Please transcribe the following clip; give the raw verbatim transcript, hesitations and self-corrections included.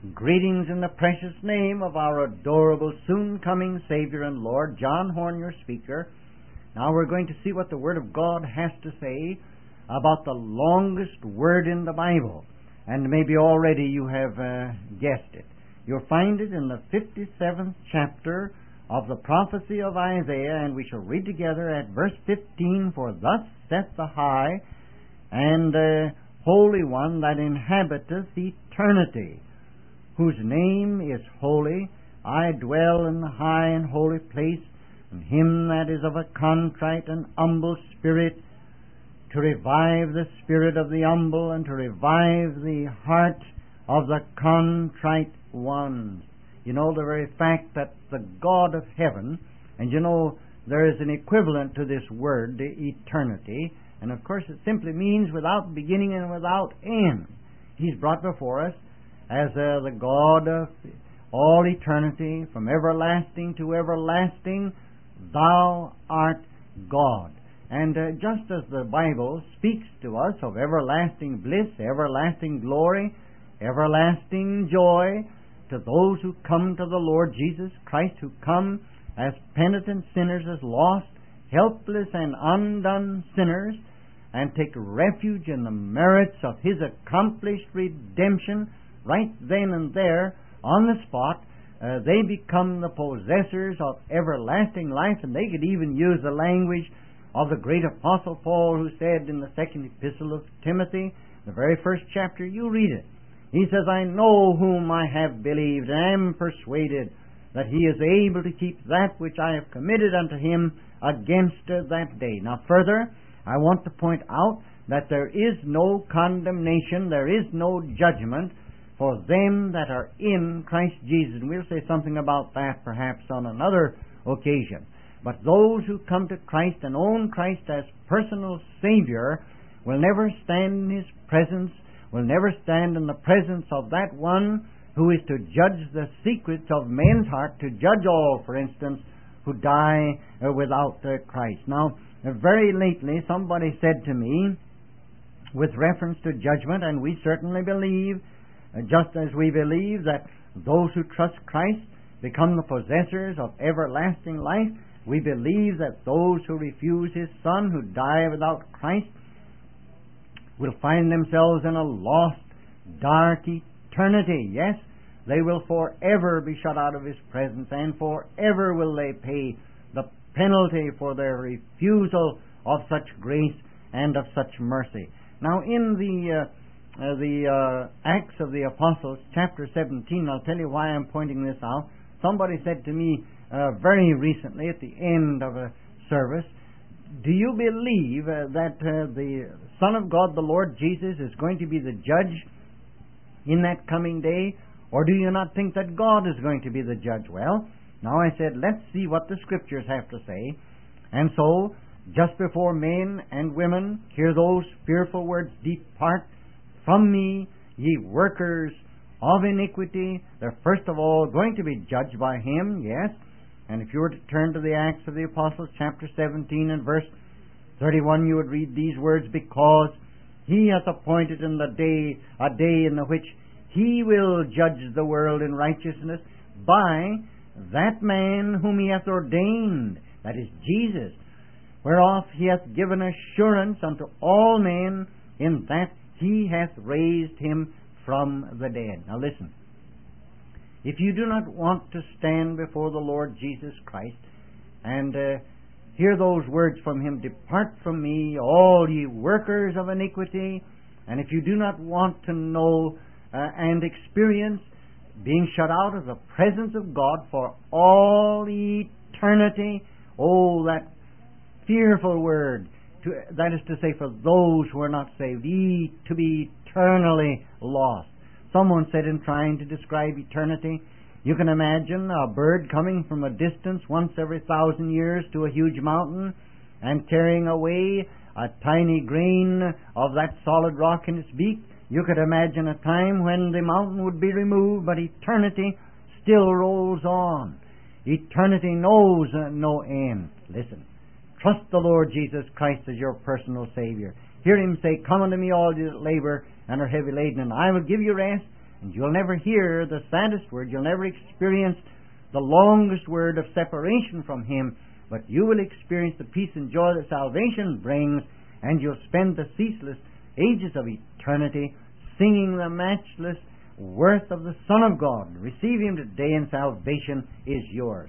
Greetings in the precious name of our adorable, soon-coming Savior and Lord, John Horn, your speaker. Now we're going to see what the Word of God has to say about the longest word in the Bible. And maybe already you have uh, guessed it. You'll find it in the fifty-seventh chapter of the prophecy of Isaiah, and we shall read together at verse fifteen, "For thus saith the high and uh, Holy One that inhabiteth eternity, whose name is holy. I dwell in the high and holy place, and him that is of a contrite and humble spirit, to revive the spirit of the humble, and to revive the heart of the contrite ones." You know, the very fact that the God of heaven, and you know, there is an equivalent to this word, eternity, and of course it simply means without beginning and without end. He's brought before us as uh, the God of all eternity, from everlasting to everlasting, thou art God. And uh, just as the Bible speaks to us of everlasting bliss, everlasting glory, everlasting joy to those who come to the Lord Jesus Christ, who come as penitent sinners, as lost, helpless, and undone sinners, and take refuge in the merits of His accomplished redemption, right then and there, on the spot, uh, they become the possessors of everlasting life. And they could even use the language of the great Apostle Paul, who said in the second epistle of Timothy, the very first chapter, you read it. He says, "I know whom I have believed, and am persuaded that He is able to keep that which I have committed unto Him against uh, that day." Now further, I want to point out that there is no condemnation, there is no judgment for them that are in Christ Jesus. And we'll say something about that perhaps on another occasion. But those who come to Christ and own Christ as personal Savior will never stand in His presence, will never stand in the presence of that one who is to judge the secrets of men's heart, to judge all, for instance, who die uh, without uh, Christ. Now, uh, very lately somebody said to me, with reference to judgment, and we certainly believe, uh, just as we believe that those who trust Christ become the possessors of everlasting life, we believe that those who refuse His Son, who die without Christ, will find themselves in a lost, dark eternity. Yes, they will forever be shut out of His presence, and forever will they pay the penalty for their refusal of such grace and of such mercy. Now, in the uh, uh, the uh, Acts of the Apostles, chapter seventeen, I'll tell you why I'm pointing this out. Somebody said to me uh, very recently at the end of a service, "Do you believe uh, that uh, the Son of God, the Lord Jesus, is going to be the judge in that coming day? Or do you not think that God is going to be the judge?" Well, now I said, let's see what the Scriptures have to say. And so, just before men and women hear those fearful words, "Depart from me, ye workers of iniquity," they're first of all going to be judged by Him, yes. And if you were to turn to the Acts of the Apostles, chapter seventeen and verse thirty-one, you would read these words, "Because He hath appointed in the day a day in the which He will judge the world in righteousness by that man whom He hath ordained," that is Jesus, "whereof He hath given assurance unto all men, in that He hath raised Him from the dead." Now listen. If you do not want to stand before the Lord Jesus Christ and uh, hear those words from Him, "Depart from me, all ye workers of iniquity," and if you do not want to know uh, and experience being shut out of the presence of God for all eternity, oh, that fearful word, to, that is to say, for those who are not saved, e, to be eternally lost. Someone said in trying to describe eternity, you can imagine a bird coming from a distance once every thousand years to a huge mountain and carrying away a tiny grain of that solid rock in its beak. You could imagine a time when the mountain would be removed, but eternity still rolls on. Eternity knows uh, no end. Listen, trust the Lord Jesus Christ as your personal Savior. Hear Him say, "Come unto me, all you that labor and are heavy laden, and I will give you rest." And you'll never hear the saddest word. You'll never experience the longest word of separation from Him. But you will experience the peace and joy that salvation brings, and you'll spend the ceaseless ages of eternity singing the matchless worth of the Son of God. Receive Him today, and salvation is yours.